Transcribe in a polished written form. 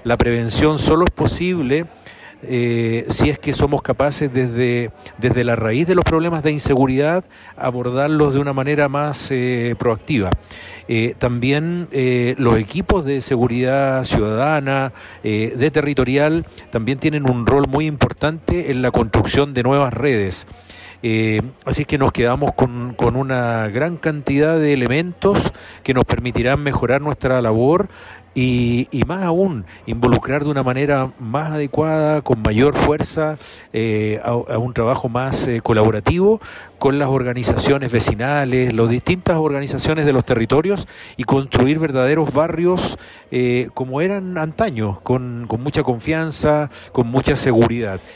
la prevención solo es posible si es que somos capaces desde la raíz de los problemas de inseguridad abordarlos de una manera más proactiva. También los equipos de seguridad ciudadana, de territorial, también tienen un rol muy importante en la construcción de nuevas redes. Así que nos quedamos con una gran cantidad de elementos que nos permitirán mejorar nuestra labor y más aún involucrar de una manera más adecuada, con mayor fuerza, a un trabajo más colaborativo con las organizaciones vecinales, las distintas organizaciones de los territorios, y construir verdaderos barrios como eran antaño, con mucha confianza, con mucha seguridad.